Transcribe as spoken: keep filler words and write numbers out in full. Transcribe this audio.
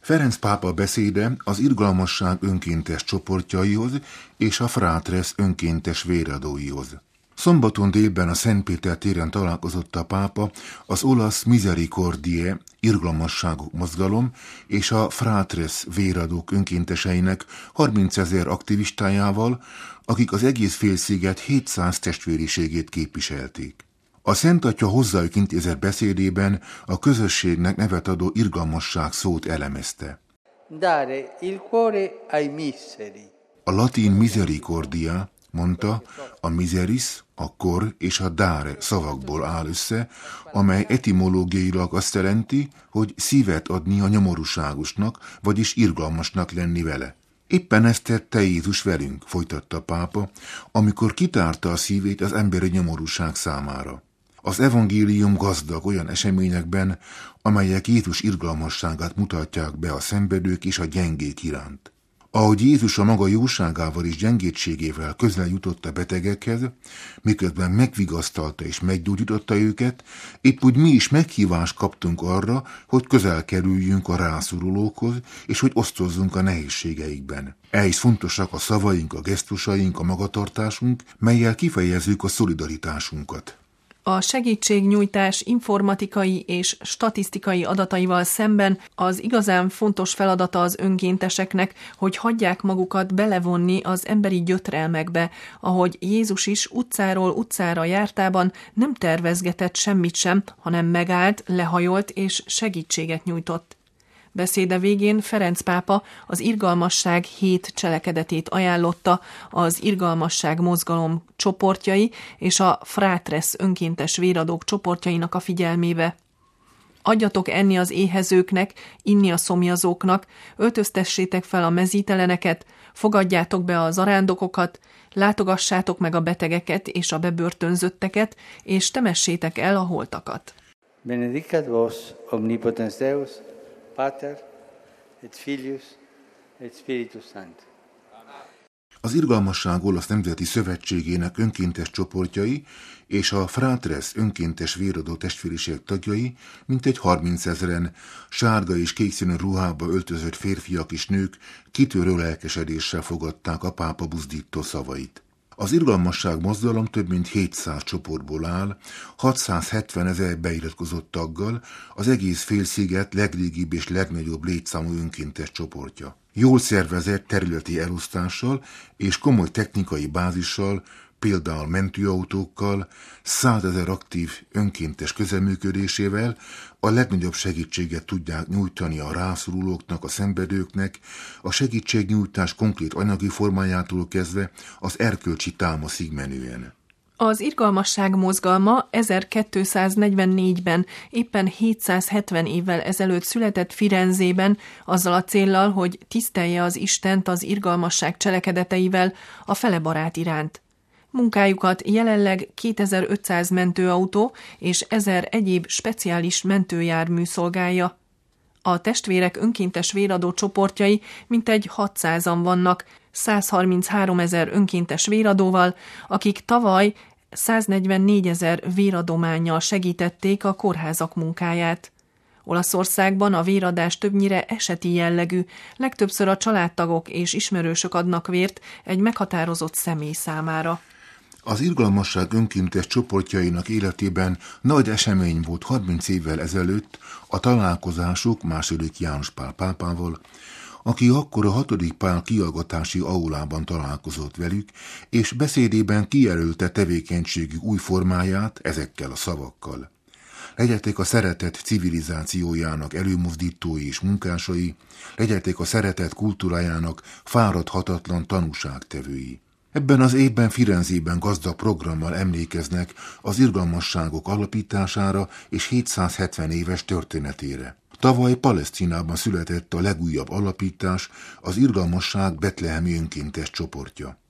Ferenc pápa beszéde az irgalmasság önkéntes csoportjaihoz és a Fratres önkéntes véradóihoz. Szombaton délben a Szent Péter téren találkozott a pápa az olasz Misericordiae irgalmasságok mozgalom és a Fratres véradók önkénteseinek harmincezer aktivistájával, akik az egész félsziget hétszáz testvériségét képviselték. A Szent Atya hozzájuk intézett beszédében a közösségnek nevet adó irgalmasság szót elemezte. Dare il cuore ai miseri. A latin misericordia, mondta, a miseris, a kor és a dare szavakból áll össze, amely etimológiailag azt jelenti, hogy szívet adni a nyomorúságosnak, vagyis irgalmasnak lenni vele. Éppen ezt tette Jézus velünk, folytatta a pápa, amikor kitárta a szívét az emberi nyomorúság számára. Az evangélium gazdag olyan eseményekben, amelyek Jézus irgalmasságát mutatják be a szenvedők és a gyengék iránt. Ahogy Jézus a maga jóságával és gyengétségével közel jutott a betegekhez, miközben megvigasztalta és meggyógyította őket, épp úgy mi is meghívást kaptunk arra, hogy közel kerüljünk a rászorulókhoz, és hogy osztozzunk a nehézségeikben. Ehhez fontosak a szavaink, a gesztusaink, a magatartásunk, mellyel kifejezzük a szolidaritásunkat. A segítségnyújtás informatikai és statisztikai adataival szemben az igazán fontos feladata az önkénteseknek, hogy hagyják magukat belevonni az emberi gyötrelmekbe, ahogy Jézus is utcáról utcára jártában nem tervezgetett semmit sem, hanem megállt, lehajolt és segítséget nyújtott. Beszéde végén Ferenc pápa az irgalmasság hét cselekedetét ajánlotta az irgalmasság mozgalom csoportjai és a Fratres önkéntes véradók csoportjainak a figyelmébe. Adjatok enni az éhezőknek, inni a szomjazóknak, öltöztessétek fel a mezíteleneket, fogadjátok be a zarándokokat, látogassátok meg a betegeket és a bebörtönzötteket, és temessétek el a holtakat. Benedicat vos omnipotens Deus, Pater, et Filius, et Spiritus Sanctus. Az Irgalmasság Olasz Nemzeti Szövetségének önkéntes csoportjai és a Fratres önkéntes véradó testvériség tagjai, mintegy harmincezren sárga és kékszínű ruhába öltözött férfiak és nők kitörő lelkesedéssel fogadták a pápa buzdító szavait. Az irgalmasság mozgalom több mint hétszáz csoportból áll, hatszázhetven ezer beiratkozott taggal, az egész félsziget legrégibb és legnagyobb létszámú önkéntes csoportja. Jól szervezett területi elosztással és komoly technikai bázissal, például mentőautókkal, százezer aktív önkéntes közeműködésével a legnagyobb segítséget tudják nyújtani a rászorulóknak, a szenvedőknek, a segítségnyújtás konkrét anyagi formájától kezdve az erkölcsi támaszig menően. Az irgalmasság mozgalma ezerkétszáznegyvennégyben, éppen hétszázhetven évvel ezelőtt született Firenzében, azzal a céllal, hogy tisztelje az Istent az irgalmasság cselekedeteivel a fele barát iránt. Munkájukat jelenleg kétezer-ötszáz mentőautó és ezer egyéb speciális mentőjármű szolgálja. A testvérek önkéntes véradó csoportjai mintegy hatszázan vannak, százharminchárom ezer önkéntes véradóval, akik tavaly száznegyvennégyezer véradománnyal segítették a kórházak munkáját. Olaszországban a véradás többnyire eseti jellegű, legtöbbször a családtagok és ismerősök adnak vért egy meghatározott személy számára. Az irgalmasság önkéntes csoportjainak életében nagy esemény volt harminc évvel ezelőtt a találkozásuk második János Pál pápával, aki akkor a hatodik Pál kiallgatási aulában találkozott velük, és beszédében kijelölte tevékenységük új formáját ezekkel a szavakkal. Legyetek a szeretet civilizációjának előmozdítói és munkásai, legyetek a szeretet kultúrájának fáradhatatlan tanúságtevői. Ebben az évben Firenzében gazdag programmal emlékeznek az irgalmasságok alapítására és hétszázhetven éves történetére. Tavaly Palesztinában született a legújabb alapítás, az irgalmasság betlehemi önkéntes csoportja.